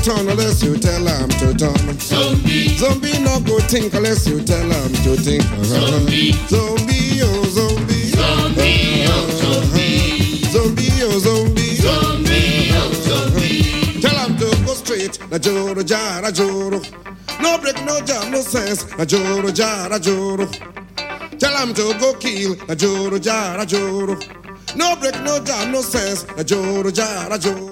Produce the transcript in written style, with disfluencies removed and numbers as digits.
turn unless you tell him to turn. Zombie no go think unless you tell him to think. Zombie, oh zombie. Zombie, oh zombie. Zombie, oh zombie. Zombie, oh zombie. Tell him to go straight. Na joro jara joro. No break, no jam, no sense. Na joro jara joro. Tell him to go kill. Na joro jara joro. No break, no jam, no sense. Na joro jara joro.